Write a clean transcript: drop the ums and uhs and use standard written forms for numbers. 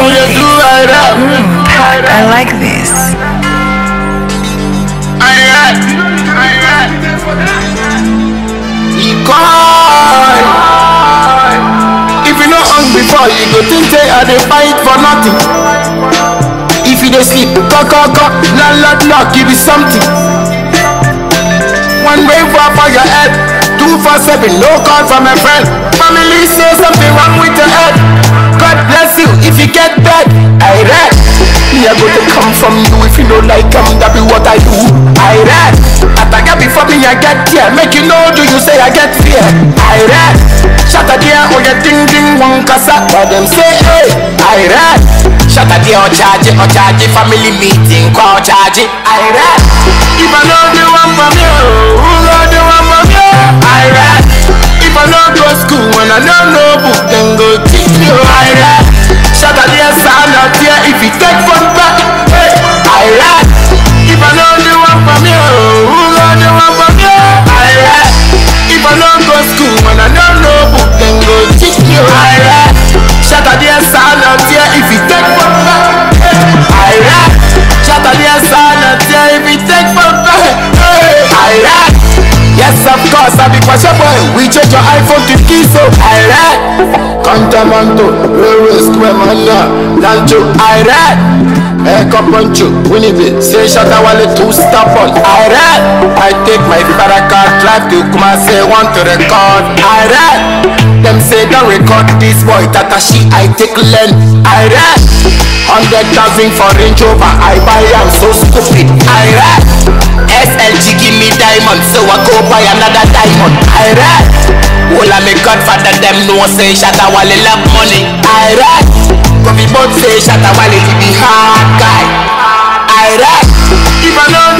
you do I rap. I like this. If you know hungry before you go think say I dey fight for nothing. If you dey sleep, landlord knock, give you something. One way for your head, 247, no call from a friend. Family say something wrong with your head. God bless you if you get bad. I read. Me I go to come from you if you don't like that be what I do. I read. After get before me I get here. Make you know do you say I get fear. I read. Shut a dear or your ding ding one kasa. But them say hey. I read. Shut a dear or charge family meeting call charge. I read. If I know the one from you, who got the one from you? I read. If I don't go school when I don't know book, then go teach you. I read. Shut a dear sound out here if you take fun back. Hey. I read. If I know the one from you, who got the one from you? I read. If I don't go school when I don't know book, then go teach you. I read. Shut a dear sound out here if you take fun back. Hey. I read. Shut a dear sound out here if you take fun back. Hey. I read. Yes, of course, I be Kwasha boy. We change your iPhone to Kiso. I read. Contamanto, Railway Square Mania, Lancho. I read. Eko Poncho, Winnipeg, say Shatawale 2 stop on. I read. I take my Baraka drive to Kumasi, want to record. I read. Them say don't record this boy Tatashi. I take lens. I read. 100,000 for Range Rover. I buy am so stupid. I read. SLG give me diamond, so I go buy another diamond. I read. Well, I'm a godfather, them know say Shatawale love money. I read. But we both say Shatawale to be hard guy. I read. If I know